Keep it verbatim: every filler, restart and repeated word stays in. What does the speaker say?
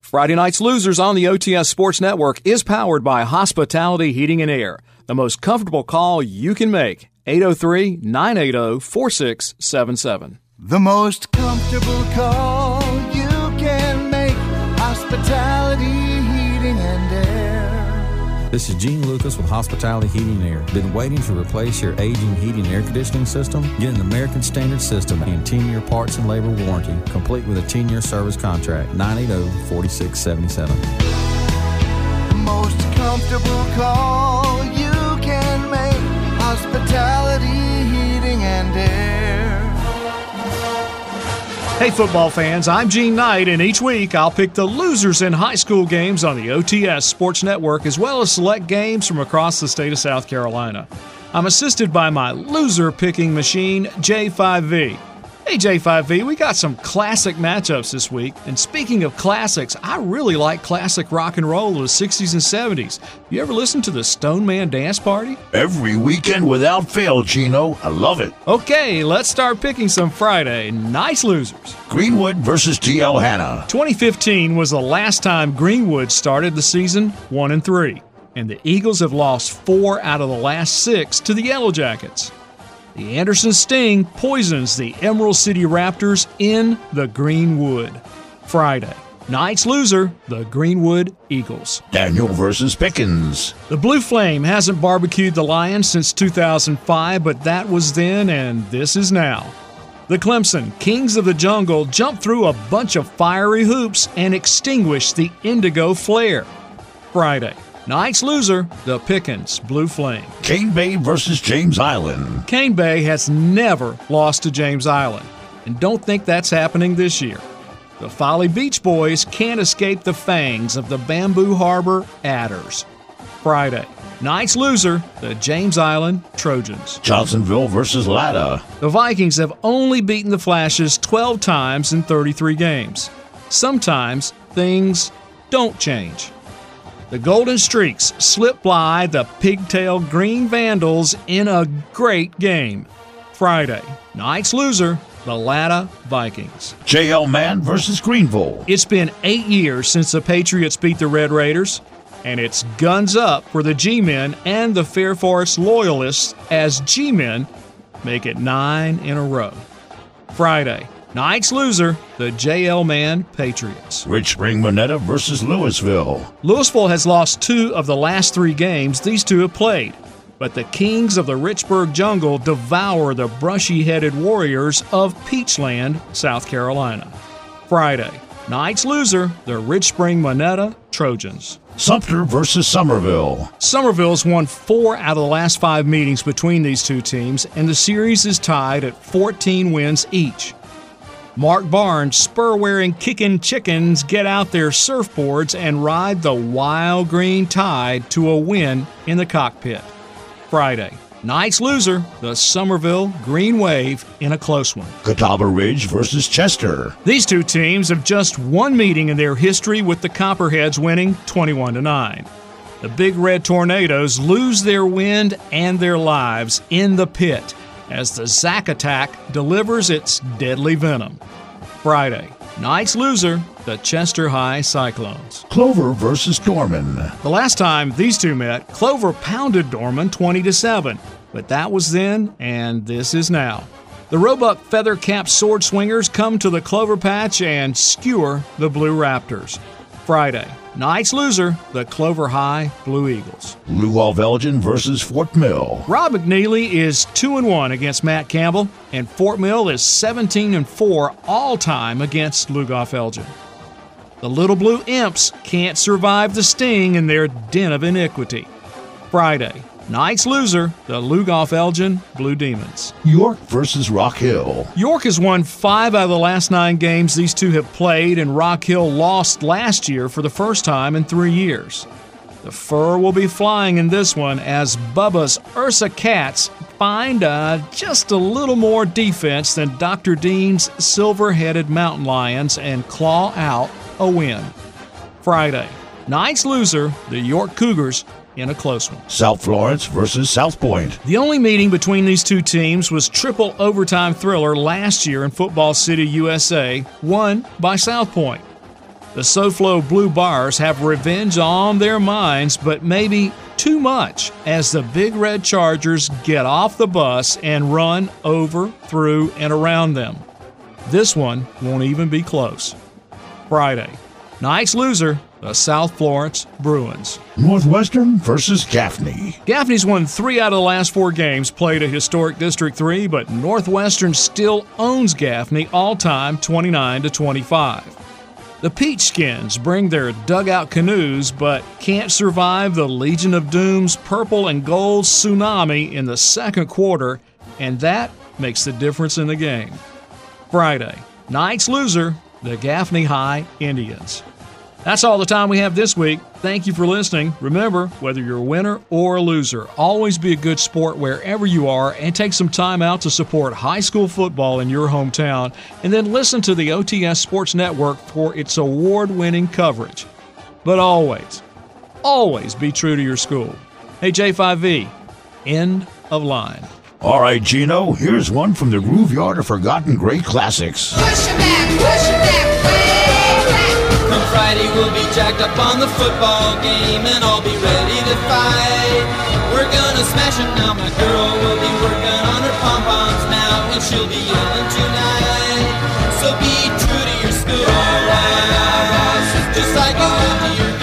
Friday Night's Losers on the O T S Sports Network is powered by Hospitality Heating and Air, the most comfortable call you can make. eight oh three, nine eight oh, four six seven seven. The most comfortable call you can make. Hospitality Heating and Air. This is Gene Lucas with Hospitality Heating and Air. Been waiting to replace your aging heating and air conditioning system? Get an American Standard system and ten-year parts and labor warranty, complete with a ten-year service contract. nine eight oh, four six seven seven. The most comfortable call you can make. Hospitality Heating and Air. Hey football fans, I'm Gene Knight, and each week I'll pick the losers in high school games on the O T S Sports Network, as well as select games from across the state of South Carolina. I'm assisted by my loser picking machine, J five V. Hey J five V, we got some classic matchups this week, and speaking of classics, I really like classic rock and roll of the sixties and seventies. You ever listen to the Stone Man Dance Party? Every weekend without fail, Gino. I love it. Okay, let's start picking some Friday nice losers. Greenwood versus T L Hanna. twenty fifteen was the last time Greenwood started the season one and three, and the Eagles have lost four out of the last six to the Yellow Jackets. The Anderson Sting poisons the Emerald City Raptors in the Greenwood. Friday night's loser, the Greenwood Eagles. Daniel versus Pickens. The Blue Flame hasn't barbecued the Lions since two thousand five, but that was then and this is now. The Clemson Kings of the Jungle jumped through a bunch of fiery hoops and extinguished the Indigo Flare. Friday night's loser, the Pickens Blue Flame. Cane Bay versus James Island. Cane Bay has never lost to James Island, and don't think that's happening this year. The Folly Beach Boys can't escape the fangs of the Bamboo Harbor Adders. Friday night's loser, the James Island Trojans. Johnsonville versus Latta. The Vikings have only beaten the Flashes twelve times in thirty-three games. Sometimes things don't change. The Golden Streaks slip by the pigtail Green Vandals in a great game. Friday night's loser, the Latta Vikings. J L Man versus Greenville. It's been eight years since the Patriots beat the Red Raiders, and it's guns up for the G-Men and the Fair Forest Loyalists as G-Men make it nine in a row. Friday night's loser, the J L Man Patriots. Rich Spring Monetta versus Louisville. Louisville has lost two of the last three games these two have played, but the Kings of the Richburg Jungle devour the brushy-headed Warriors of Peachland, South Carolina. Friday night's loser, the Rich Spring Monetta Trojans. Sumter versus Somerville. Somerville's won four out of the last five meetings between these two teams, and the series is tied at fourteen wins each. Mark Barnes' spur-wearing kickin' chickens get out their surfboards and ride the wild green tide to a win in the cockpit. Friday night's loser, the Somerville Green Wave in a close one. Catawba Ridge versus Chester. These two teams have just one meeting in their history, with the Copperheads winning twenty-one to nine. The Big Red Tornadoes lose their wind and their lives in the pit as the Zack Attack delivers its deadly venom. Friday night's loser, the Chester High Cyclones. Clover versus Dorman. The last time these two met, Clover pounded Dorman twenty to seven, but that was then and this is now. The Roebuck Feather-Capped Sword Swingers come to the Clover Patch and skewer the Blue Raptors. Friday night's loser, the Clover High Blue Eagles. Lugoff Elgin versus Fort Mill. Rob McNeely is two and one against Matt Campbell, and Fort Mill is seventeen and four all-time against Lugoff Elgin. The Little Blue Imps can't survive the sting in their den of iniquity. Friday night's loser, the Lugoff Elgin Blue Demons. York versus Rock Hill. York has won five out of the last nine games these two have played, and Rock Hill lost last year for the first time in three years. The fur will be flying in this one as Bubba's Ursa Cats find uh, just a little more defense than Doctor Dean's silver-headed mountain lions and claw out a win. Friday night's loser, the York Cougars in a close one. South Florence versus South Point. The only meeting between these two teams was triple overtime thriller last year in Football City, U S A, won by South Point. The SoFlo Blue Bars have revenge on their minds, but maybe too much as the Big Red Chargers get off the bus and run over, through, and around them. This one won't even be close. Friday, night's loser, the South Florence Bruins. Northwestern versus Gaffney. Gaffney's won three out of the last four games played at historic District three, but Northwestern still owns Gaffney all-time twenty-nine to twenty-five. The Peachskins bring their dugout canoes, but can't survive the Legion of Doom's purple and gold tsunami in the second quarter, and that makes the difference in the game. Friday, night's loser, the Gaffney High Indians. That's all the time we have this week. Thank you for listening. Remember, whether you're a winner or a loser, always be a good sport wherever you are and take some time out to support high school football in your hometown, and then listen to the O T S Sports Network for its award-winning coverage. But always, always be true to your school. Hey, J five V, end of line. All right, Gino, here's one from the Groove Yard of Forgotten Great Classics. Push it back, push it back, way back. Come Friday, we'll be jacked up on the football game, and I'll be ready to fight. We're gonna smash it now, my girl will be working on her pom-poms now, and she'll be yelling tonight. So be true to your school, just like you would to your